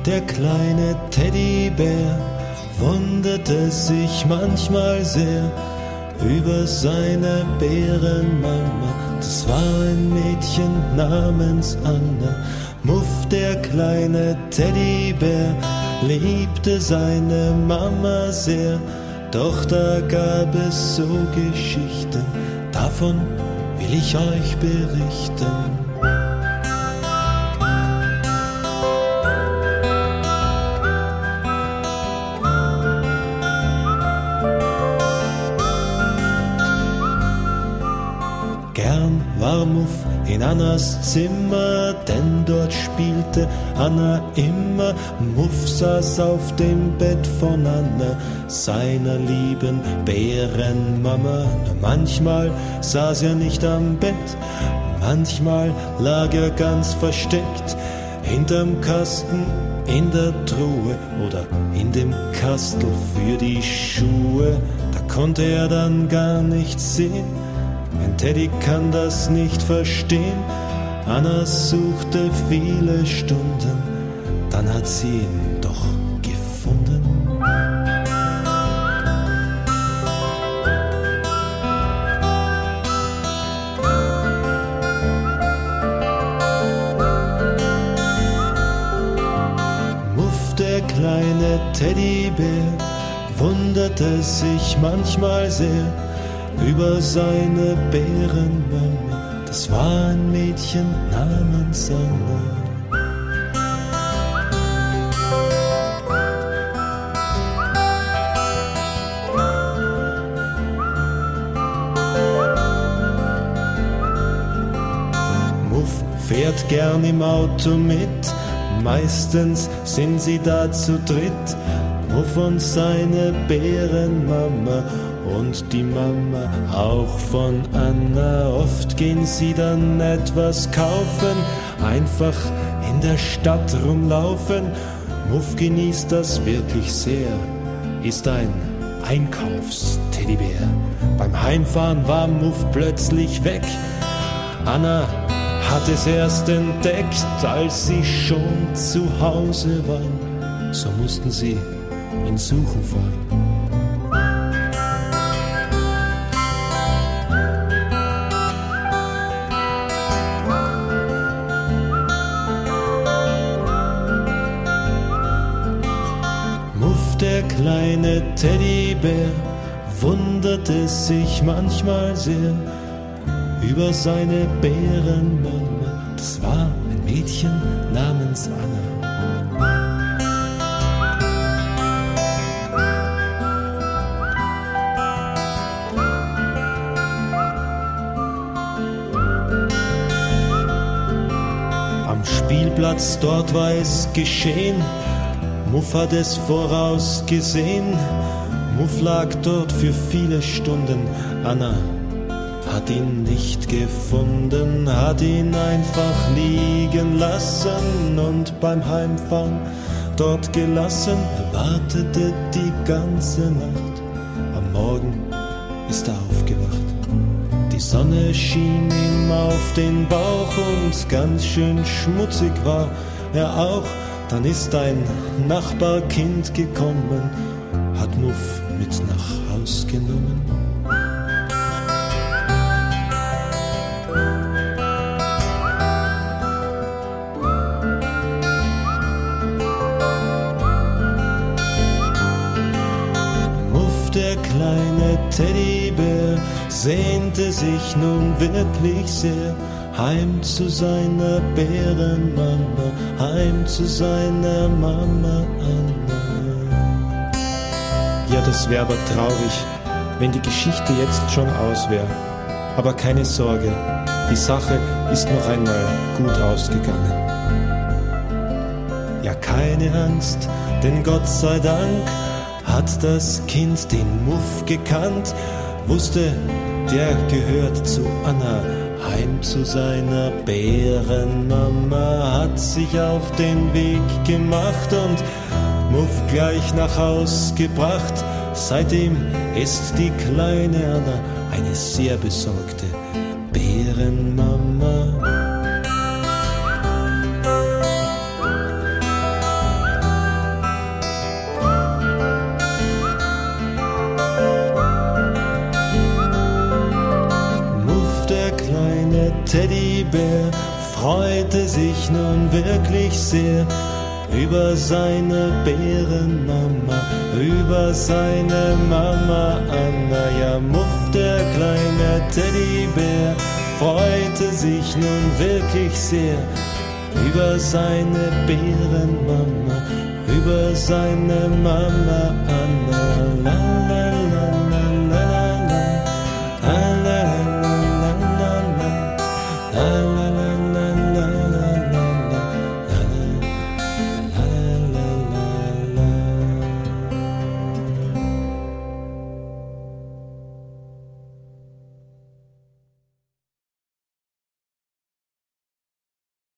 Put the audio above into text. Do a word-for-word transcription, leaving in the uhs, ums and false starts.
Der kleine Teddybär wunderte sich manchmal sehr über seine Bärenmama. Das war ein Mädchen namens Anna. Muff, der kleine Teddybär, liebte seine Mama sehr. Doch da gab es so Geschichten, davon will ich euch berichten. Gern war Muff in Annas Zimmer, denn dort spielte Anna immer. Muff saß auf dem Bett von Anna, seiner lieben Bärenmama. Nur manchmal saß er nicht am Bett, manchmal lag er ganz versteckt hinterm Kasten in der Truhe oder in dem Kastel für die Schuhe. Da konnte er dann gar nichts sehen, denn Teddy kann das nicht verstehen. Anna suchte viele Stunden, dann hat sie ihn doch gefunden. Muff, der kleine Teddybär, wunderte sich manchmal sehr über seine Bärenmama. Das war ein Mädchen namens Anna. Muff fährt gern im Auto mit, meistens sind sie da zu dritt. Muff und seine Bärenmama und die Mama auch von Anna. Oft gehen sie dann etwas kaufen, einfach in der Stadt rumlaufen. Muff genießt das wirklich sehr, ist ein Einkaufsteddybär. Beim Heimfahren war Muff plötzlich weg. Anna hat es erst entdeckt, als sie schon zu Hause waren. So mussten sie ihn suchen fahren. Der kleine Teddybär wunderte sich manchmal sehr über seine Bärenmama. Das war ein Mädchen namens Anna. Am Spielplatz dort war es geschehen, Muff hat es vorausgesehen. Muff lag dort für viele Stunden. Anna hat ihn nicht gefunden, hat ihn einfach liegen lassen und beim Heimfahren dort gelassen. Er wartete die ganze Nacht, am Morgen ist er aufgewacht. Die Sonne schien ihm auf den Bauch und ganz schön schmutzig war er auch. Dann ist ein Nachbarkind gekommen, hat Muff mit nach Haus genommen. Muff, der kleine Teddybär, sehnte sich nun wirklich sehr heim zu seiner Bärenmama, heim zu seiner Mama Anna. Ja, das wäre aber traurig, wenn die Geschichte jetzt schon aus wäre. Aber keine Sorge, die Sache ist noch einmal gut ausgegangen. Ja, keine Angst, denn Gott sei Dank hat das Kind den Muff gekannt, wusste, der gehört zu Anna. Heim zu seiner Bärenmama, hat sich auf den Weg gemacht und Muff gleich nach Haus gebracht. Seitdem ist die kleine Anna eine sehr besorgte Bärenmama. Teddybär freute sich nun wirklich sehr über seine Bärenmama, über seine Mama Anna. Ja, Muff, der kleine Teddybär, freute sich nun wirklich sehr über seine Bärenmama, über seine Mama Anna.